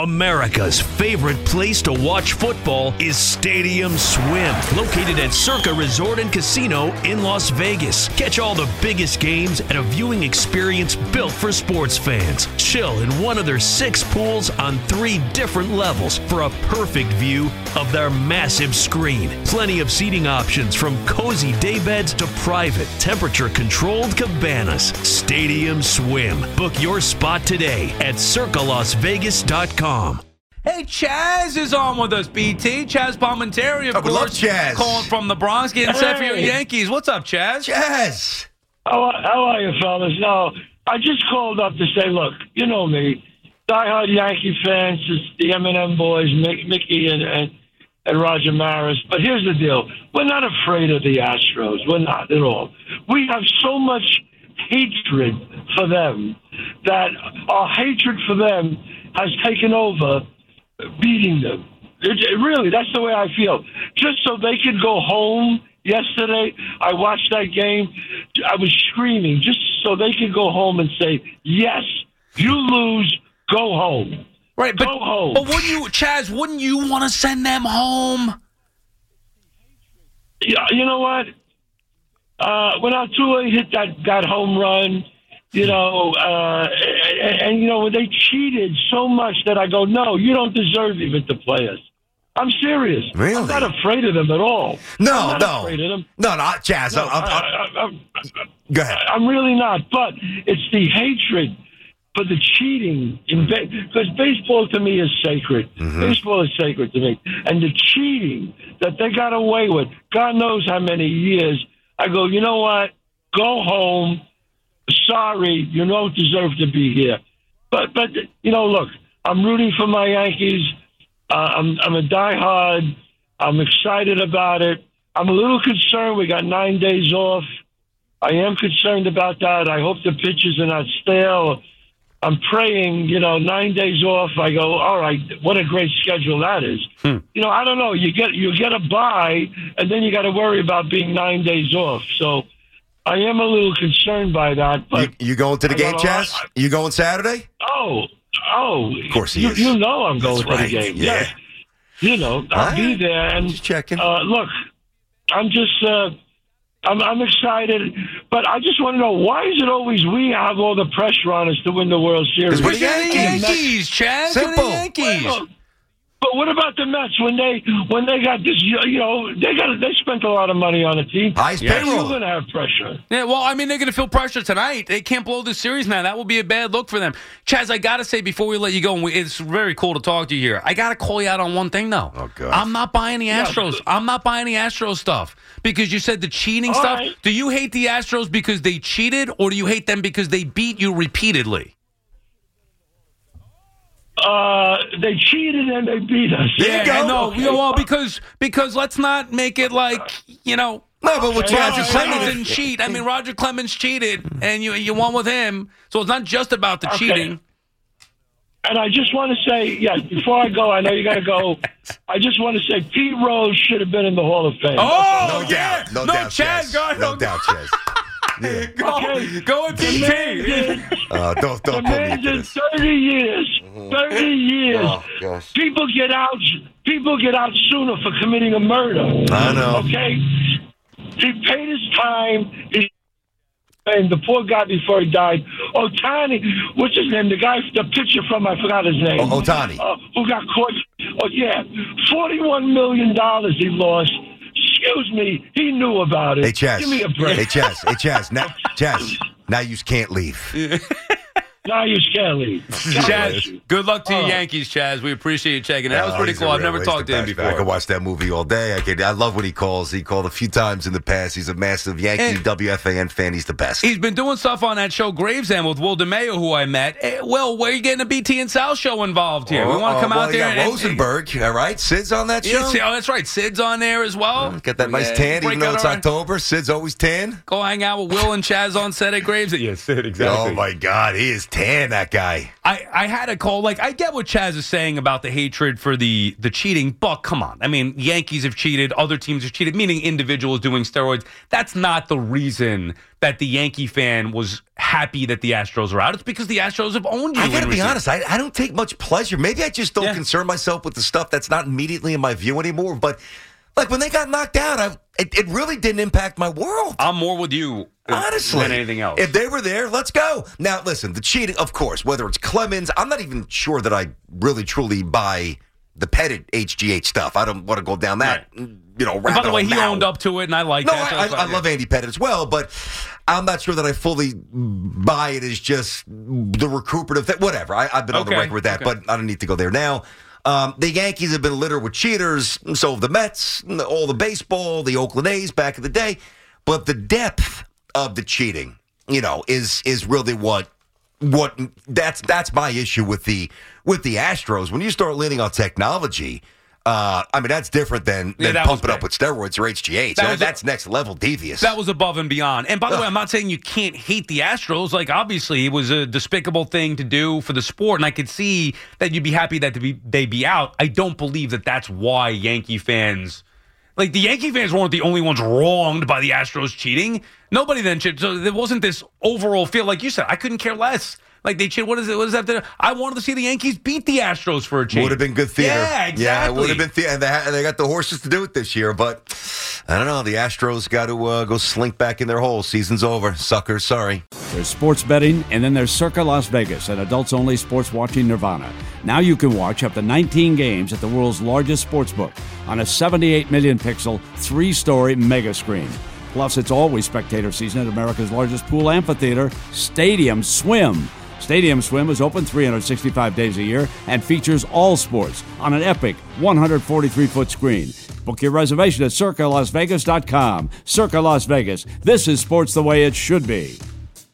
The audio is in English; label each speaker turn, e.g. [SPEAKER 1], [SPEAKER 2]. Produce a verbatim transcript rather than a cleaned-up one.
[SPEAKER 1] America's favorite place to watch football is Stadium Swim, located at Circa Resort and Casino in Las Vegas. Catch all the biggest games at a viewing experience built for sports fans. Chill in one of their six pools on three different levels for a perfect view of their massive screen. Plenty of seating options from cozy daybeds to private, temperature-controlled cabanas. Stadium Swim. Book your spot today at circa las vegas dot com.
[SPEAKER 2] Hey, Chaz is on with us, B T. Chaz Palminteri, of
[SPEAKER 3] I would love
[SPEAKER 2] course,
[SPEAKER 3] Chaz.
[SPEAKER 2] calling from the Bronx, getting set for your
[SPEAKER 4] Hey.
[SPEAKER 2] Yankees. What's up, Chaz?
[SPEAKER 3] Chaz.
[SPEAKER 4] How, how are you, fellas? No, I just called up to say, look, you know me, diehard Yankee fans, it's the M and M boys, Mick, Mickey and, and and Roger Maris. But here's the deal: we're not afraid of the Astros. We're not at all. We have so much hatred for them that our hatred for them has taken over beating them. It, it really, that's the way I feel. Just so they could go home. Yesterday, I watched that game. I was screaming just so they could go home and say, yes, you lose, go home.
[SPEAKER 2] Right, but,
[SPEAKER 4] Go home.
[SPEAKER 2] but wouldn't you, Chaz, wouldn't you want to send them home?
[SPEAKER 4] Yeah, you know what? Uh, when Altuve hit that, that home run, you know, uh, and, and, you know, when they cheated so much that I go, no, you don't deserve even to play us. I'm serious.
[SPEAKER 3] Really?
[SPEAKER 4] I'm not afraid of them at all.
[SPEAKER 3] No,
[SPEAKER 4] I'm not
[SPEAKER 3] no.
[SPEAKER 4] afraid of them.
[SPEAKER 3] No, no, Chaz.
[SPEAKER 4] No,
[SPEAKER 3] I'm, I'm,
[SPEAKER 4] I, I, I,
[SPEAKER 3] go ahead.
[SPEAKER 4] I'm really not. But it's the hatred for the cheating in because baseball to me is sacred.
[SPEAKER 3] Mm-hmm.
[SPEAKER 4] Baseball is sacred to me, and the cheating that they got away with, God knows how many years. I go, you know what? Go home. Sorry, you don't deserve to be here. But but you know, look, I'm rooting for my Yankees. Uh, I'm I'm a diehard. I'm excited about it. I'm a little concerned. We got nine days off. I am concerned about that. I hope the pitches are not stale. I'm praying, you know, nine days off. I go, all right, what a great schedule that is. Hmm. You know, I don't know. You get you get a bye, and then you got to worry about being nine days off. So I am a little concerned by that. But
[SPEAKER 3] You, you going to the
[SPEAKER 4] I
[SPEAKER 3] game,
[SPEAKER 4] got a lot-
[SPEAKER 3] Chaz? You going Saturday?
[SPEAKER 4] Oh, oh.
[SPEAKER 3] Of course he
[SPEAKER 4] you,
[SPEAKER 3] is.
[SPEAKER 4] You know I'm going
[SPEAKER 3] That's
[SPEAKER 4] to
[SPEAKER 3] right,
[SPEAKER 4] the game.
[SPEAKER 3] yeah.
[SPEAKER 4] Yes. You know, I'll
[SPEAKER 3] All
[SPEAKER 4] be
[SPEAKER 3] right.
[SPEAKER 4] there. And
[SPEAKER 3] Just checking.
[SPEAKER 4] Uh, look, I'm just, uh, I'm, I'm excited, but I just want to know, why is it always we have all the pressure on us to win the World Series?
[SPEAKER 3] Because we're
[SPEAKER 2] Because
[SPEAKER 3] the
[SPEAKER 2] you're the
[SPEAKER 3] Yankees.
[SPEAKER 2] Yankees, Chaz. You're the
[SPEAKER 3] Simple.
[SPEAKER 2] Yankees.
[SPEAKER 4] Well, But what about the Mets when they when they got this? You know, they got they spent a lot of money on a team.
[SPEAKER 3] Highest
[SPEAKER 4] You're
[SPEAKER 3] payroll.
[SPEAKER 4] going to have pressure.
[SPEAKER 2] Yeah, well, I mean, they're going to feel pressure tonight. They can't blow the series now. That will be a bad look for them. Chaz, I got to say, before we let you go, and we, it's very cool to talk to you here, I got to call you out on one thing, though.
[SPEAKER 3] Oh, God.
[SPEAKER 2] I'm not buying the Astros. I'm not buying the Astros stuff because you said the cheating
[SPEAKER 4] All
[SPEAKER 2] stuff.
[SPEAKER 4] right.
[SPEAKER 2] Do you hate the Astros because they cheated, or do you hate them because they beat you repeatedly?
[SPEAKER 4] Uh, they cheated and they beat us.
[SPEAKER 3] There you go.
[SPEAKER 2] I know.
[SPEAKER 4] Okay.
[SPEAKER 2] Well, because because let's not make it like, you know,
[SPEAKER 3] No, but what
[SPEAKER 4] Okay.
[SPEAKER 3] Chaz
[SPEAKER 2] Roger
[SPEAKER 3] is
[SPEAKER 2] Clemens
[SPEAKER 3] saying
[SPEAKER 2] didn't cheat. I mean, Roger Clemens cheated, and you you won with him. So it's not just about the
[SPEAKER 4] Okay.
[SPEAKER 2] cheating.
[SPEAKER 4] And I just want to say, yes, before I go, I know you got to go. I just want to say Pete Rose should have been in the Hall of Fame.
[SPEAKER 2] Oh,
[SPEAKER 3] No
[SPEAKER 2] yeah.
[SPEAKER 3] doubt. No,
[SPEAKER 2] No,
[SPEAKER 3] doubt,
[SPEAKER 2] Chaz,
[SPEAKER 3] Chaz.
[SPEAKER 2] go ahead.
[SPEAKER 3] No doubt, Chaz. Yeah.
[SPEAKER 2] Go,
[SPEAKER 4] Okay.
[SPEAKER 2] go with
[SPEAKER 4] The man
[SPEAKER 2] P T.
[SPEAKER 4] did,
[SPEAKER 3] Uh, don't
[SPEAKER 4] the
[SPEAKER 3] don't put me
[SPEAKER 4] man
[SPEAKER 3] into
[SPEAKER 4] did
[SPEAKER 3] this.
[SPEAKER 4] thirty years. thirty years.
[SPEAKER 3] Oh, gosh.
[SPEAKER 4] People get out. People get out sooner for committing a murder.
[SPEAKER 3] I know.
[SPEAKER 4] Okay. He paid his time. He and the poor guy before he died, Otani, what's his name? The guy, the pitcher from, I forgot his name.
[SPEAKER 3] Oh, Ohtani.
[SPEAKER 4] Uh, who got caught. Oh, yeah. forty-one million dollars he lost. Excuse me. He knew about it.
[SPEAKER 3] Hey, Chaz.
[SPEAKER 4] Give me a break.
[SPEAKER 3] Hey, Chaz. Hey, Chaz. Now, Chaz. Now you can't leave.
[SPEAKER 4] Now you can't leave.
[SPEAKER 2] Chaz, good luck to you,
[SPEAKER 4] Oh.
[SPEAKER 2] Yankees, Chaz. We appreciate you checking in. That was
[SPEAKER 3] Oh,
[SPEAKER 2] pretty
[SPEAKER 3] he's
[SPEAKER 2] cool.
[SPEAKER 3] a
[SPEAKER 2] I've
[SPEAKER 3] real-
[SPEAKER 2] never
[SPEAKER 3] he's
[SPEAKER 2] talked
[SPEAKER 3] the
[SPEAKER 2] to him
[SPEAKER 3] best.
[SPEAKER 2] before.
[SPEAKER 3] I could watch that movie all day. I could. I love when he calls. He called a few times in the past. He's a massive Yankee
[SPEAKER 2] And-
[SPEAKER 3] W F A N fan. He's the best.
[SPEAKER 2] He's been doing stuff on that show Gravesend with Will DeMayo, who I met. Eh, Will, where are you getting a B T and Sal show involved here? we want to come
[SPEAKER 3] well,
[SPEAKER 2] out
[SPEAKER 3] you
[SPEAKER 2] there.
[SPEAKER 3] got
[SPEAKER 2] and-
[SPEAKER 3] Rosenberg, all right? Sid's on that show.
[SPEAKER 2] Yeah, oh, that's right. Sid's on there as well.
[SPEAKER 3] Got that nice
[SPEAKER 2] Yeah,
[SPEAKER 3] tan,
[SPEAKER 2] break
[SPEAKER 3] even though
[SPEAKER 2] out
[SPEAKER 3] it's
[SPEAKER 2] our-
[SPEAKER 3] October. Sid's always tan.
[SPEAKER 2] Go hang out with Will and Chaz on set at Gravesend. Yes, Sid,
[SPEAKER 3] Oh, my God. He is tan, that guy.
[SPEAKER 2] I, I had a call. Like, I get what Chaz is saying about the hatred for the, the cheating, but come on. I mean, Yankees have cheated. Other teams have cheated, meaning individuals doing steroids. That's not the reason that the Yankee fan was happy that the Astros are out. It's because the Astros have owned you.
[SPEAKER 3] I got to be
[SPEAKER 2] recent-
[SPEAKER 3] honest. I, I don't take much pleasure. Maybe I just don't
[SPEAKER 2] Yeah.
[SPEAKER 3] concern myself with the stuff that's not immediately in my view anymore. But, like, when they got knocked out, I, it, it really didn't impact my world.
[SPEAKER 2] I'm more with you
[SPEAKER 3] Honestly,
[SPEAKER 2] than anything else.
[SPEAKER 3] If they were there, let's go. Now, listen, the cheating, of course, whether it's Clemens, I'm not even sure that I really truly buy the Pettit H G H stuff. I don't want to go down that,
[SPEAKER 2] Right.
[SPEAKER 3] you know,
[SPEAKER 2] And by the
[SPEAKER 3] rabbit
[SPEAKER 2] way,
[SPEAKER 3] hole
[SPEAKER 2] he
[SPEAKER 3] now.
[SPEAKER 2] owned up to it, and I like
[SPEAKER 3] No,
[SPEAKER 2] that. so
[SPEAKER 3] I,
[SPEAKER 2] that's
[SPEAKER 3] I, I
[SPEAKER 2] fine.
[SPEAKER 3] love Andy Pettit as well, but I'm not sure that I fully buy it as just the recuperative thing. Whatever. I, I've been on the
[SPEAKER 2] Okay,
[SPEAKER 3] record with that,
[SPEAKER 2] okay.
[SPEAKER 3] but I don't need to go there now. Um, the Yankees have been littered with cheaters, and so have the Mets, and all the baseball, the Oakland A's back in the day. But the depth of the cheating, you know, is is really what what that's that's my issue with the with the Astros. When you start leaning on technology, uh, I mean that's different than,
[SPEAKER 2] Yeah,
[SPEAKER 3] than
[SPEAKER 2] that was
[SPEAKER 3] pumping up
[SPEAKER 2] big.
[SPEAKER 3] with steroids or H G H.
[SPEAKER 2] That
[SPEAKER 3] That
[SPEAKER 2] was a-
[SPEAKER 3] that's next level devious.
[SPEAKER 2] That was above and beyond. And by the way, I'm not saying you can't hate the Astros. Like, obviously, it was a despicable thing to do for the sport, and I could see that you'd be happy that to be, they be out. I don't believe that that's why Yankee fans... Like, the Yankee fans weren't the only ones wronged by the Astros cheating. Nobody then cheated. So there wasn't this overall feel. Like you said, I couldn't care less. Like, they cheated. What is it? What is that? to- I wanted to see the Yankees beat the Astros for a change.
[SPEAKER 3] Would have been good theater.
[SPEAKER 2] Yeah, exactly.
[SPEAKER 3] Yeah, it would have been theater. And they, ha- and they got the horses to do it this year. But I don't know. The Astros got to uh, go slink back in their hole. Season's over. Suckers, sorry.
[SPEAKER 5] There's sports betting, and then there's Circa Las Vegas, an adults-only sports watching nirvana. Now you can watch up to nineteen games at the world's largest sports book on a seventy-eight million pixel, three-story mega screen. Plus, it's always spectator season at America's largest pool amphitheater, Stadium Swim. Stadium Swim is open three hundred sixty-five days a year and features all sports on an epic one hundred forty-three foot screen. Book your reservation at circa las vegas dot com. Circa Las Vegas. This is sports the way it should be.